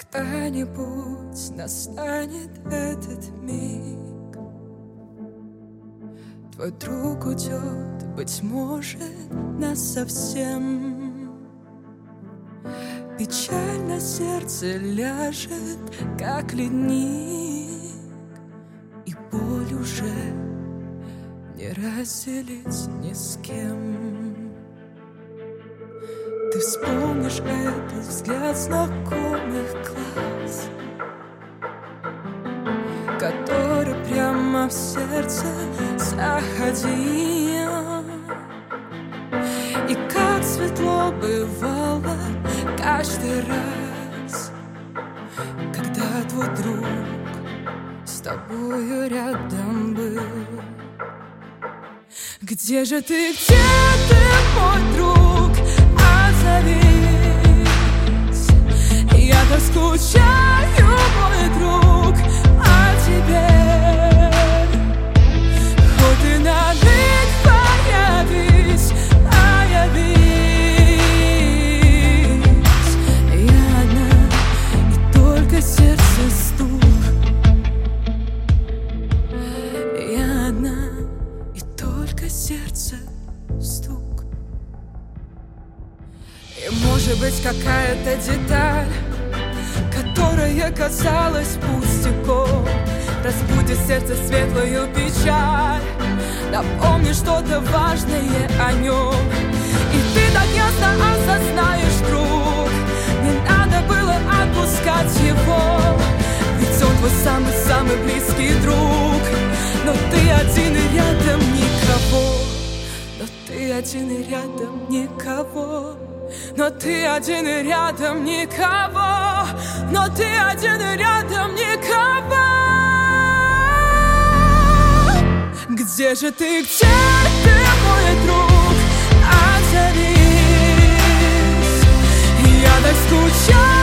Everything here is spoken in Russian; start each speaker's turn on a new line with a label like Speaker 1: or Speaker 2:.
Speaker 1: Когда-нибудь настанет этот миг, твой друг уйдет, быть может, насовсем. Печаль на сердце ляжет, как ледник, и боль уже не разделить ни с кем. Ты вспомнишь этот взгляд знакомых глаз, который прямо в сердце заходил. И как светло бывало каждый раз, когда твой друг с тобою рядом был. Где же ты, мой друг? Отзовись. Я так скучаю, мой друг, о тебе. Хоть и на миг появись, я одна, и только сердце стук. Я одна, и только сердце стук. И может быть какая-то деталь, которая казалась пустяком, разбудит сердце светлую печаль, напомни что-то важное о нем. И ты так ясно осознаешь, друг, не надо было отпускать его, ведь он твой самый-самый близкий друг. Но ты один и рядом никого, но ты один и рядом никого. Но ты один и рядом никого, но ты один и рядом никого. Где же ты, мой друг? Отзовись. Я так скучаю.